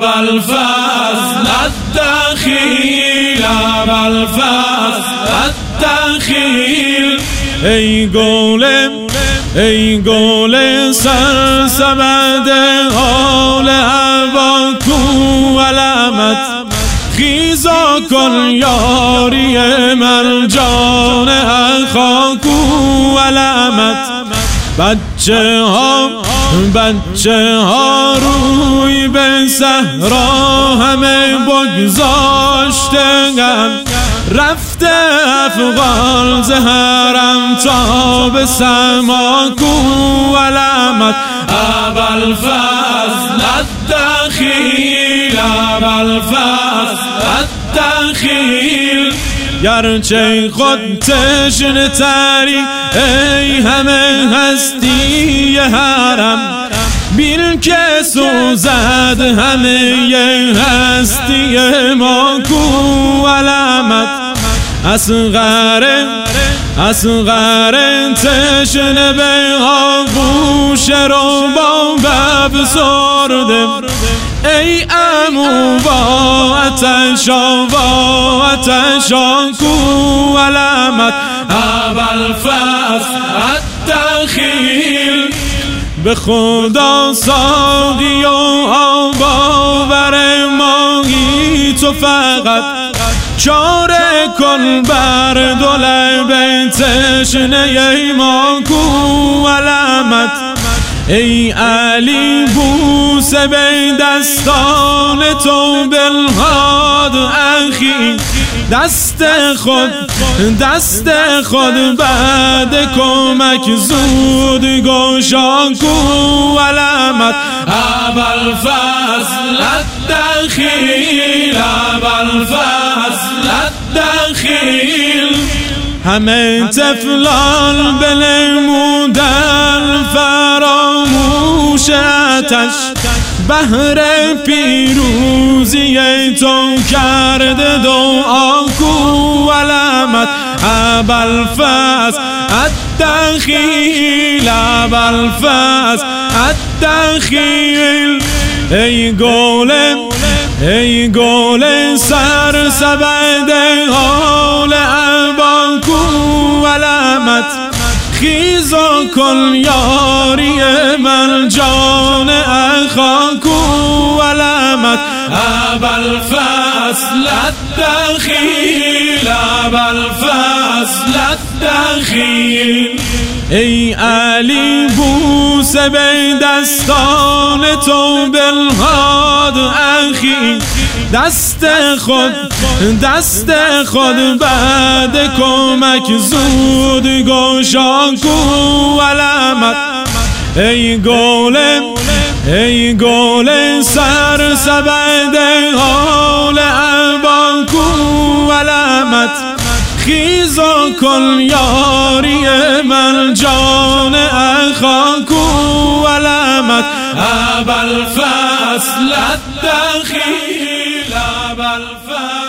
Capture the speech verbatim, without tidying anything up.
ابا الفضل الدخیل ابا الفضل الدخیل ای گل ای گل سرسبد حال هوا کو علامت خیزا کن یاری من جان اخا کو علامت بچه ها بچه ها روی به صحرا همه بگذاشتند رفته افغان زهرم تا به سما کو علامت ابا الفضل الدخیل ابا الفضل الدخیل گرچه خود تشنه تری ای همه هستی حرم بیل که سوزد همه هستی ما کو علامت اصغر اصغر تشنه به آغوش رو با بب سرده ای عمو با آتشا با آتشا کو علامت ابا الفضل الدخیل به خدا ساقی و آبا بر ماهی تو فقط چاره کن بر دو لب تشنه ما کو علامت ای علی بوسه به دستان تو بالهاد اخی دست خود دست خود بعد کمک زود گشا کو علامت ابا الفضل الدخیل ابا الفضل الدخیل همه طفلان بنمودن فراموش آتش بهر پیروزی تو کرده دعا کو علامت ابا الفضل الدخیل ابا الفضل الدخیل ای گل ای گل سرسبد حال ابا کو علامت خیزا کن یاری من جان اخا کو علامت ابا الفضل الدخیل ابا الفضل الدخیل ای علی بوسه به دستان تو بالهاد اخی دست خود دست خود بعد کمک زود گشا کو علامت ای گل ای گل سرسبد حال ابا کو علامت خیزا کن یاری من جان اخا کو علامت ابا الفضل الدخیل ابا الفضل